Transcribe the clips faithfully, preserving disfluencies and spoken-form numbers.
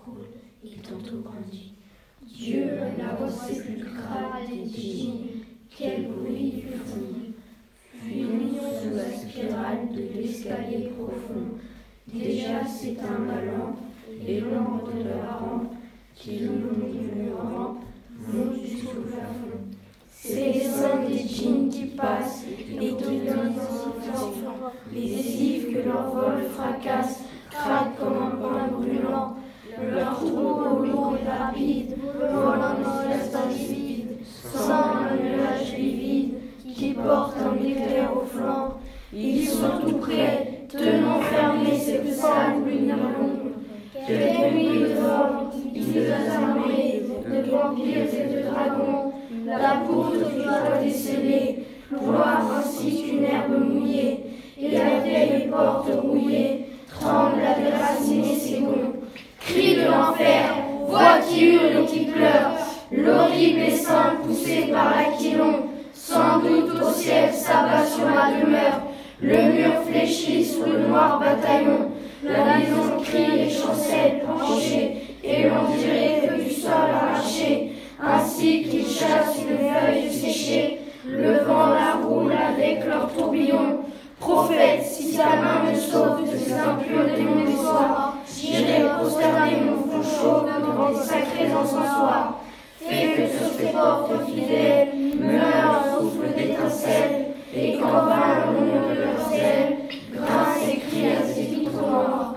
coule et tantôt grandit. Dieu, la voix sépulcrale des djinns, quel bruit lui font. Fuyons sous la spirale de l'escalier profond. Déjà s'éteint ma lampe, et l'ombre de la rampe qui illume une rampe monte jusqu'au plafond. C'est les sons des djinns qui passent, les guidons des enfants, les ifs que leur vol fracasse, craquent comme un pain brûlant. Leur troupeau lourd et rapide, volant dans l'espace vide, semble un nuage livide qui porte un éclair au flanc. Ils sont tout près, tenant fermés ces salles lumineuses. Quelle nuit de vent, ils nous armés de vampires et de dragons. La poutre du toit décelée ploie ainsi qu'une herbe mouillée, et la vieille porte rouillée tremble à déraciner ses gonds. Cris de l'enfer, voix qui hurlent et qui pleurent, l'horrible essaim poussé par l'aquilon, sans doute au ciel s'abat sur ma demeure. Le mur fléchit sous le noir bataillon, la maison crie et chancelle penchée, et l'on dirait que du sol arraché, ainsi qu'ils chassent une feuille séchée, le vent la roule avec leur tourbillon. Prophète, si ta main me sauve de ces impurs démons des soirs, j'irai prosterner mon front chaud devant tes sacrés encensoirs. Fais que sur tes portes fidèles meure un souffle d'étincelles, et qu'en vain l'ombre de leurs ailes grince et crie à ces vitres morts.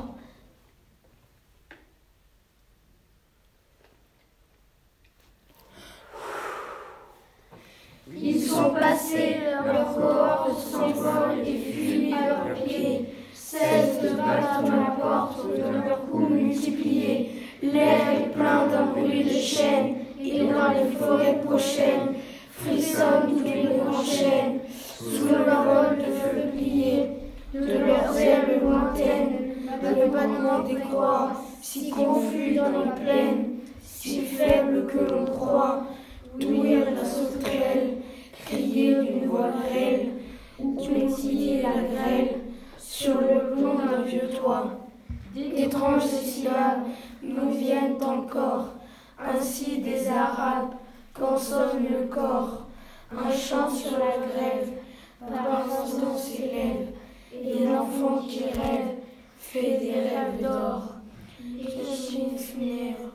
Ils sont passés, leurs corps s'envolent et fuient à leurs pieds, cessent de battre ma porte de leurs coups multipliés. L'air est plein d'un bruit de chaînes, et dans les forêts prochaines frissonnent tous les grands chênes, sous le vol de feu pliés, de leurs ailes lointaines, le battement des croix, si confus dans les plaines, si faible que l'on croit, ouïr la sauterelle, crier d'une voix grêle, ou pétiller la grêle, sur le plomb d'un vieux toit. D'étranges syllabes nous viennent encore, ainsi des Arabes, quand sonne le corps, un chant sur la grève, par instant s'élève, et l'enfant qui rêve fait des rêves d'or. Et je suis une funèbre.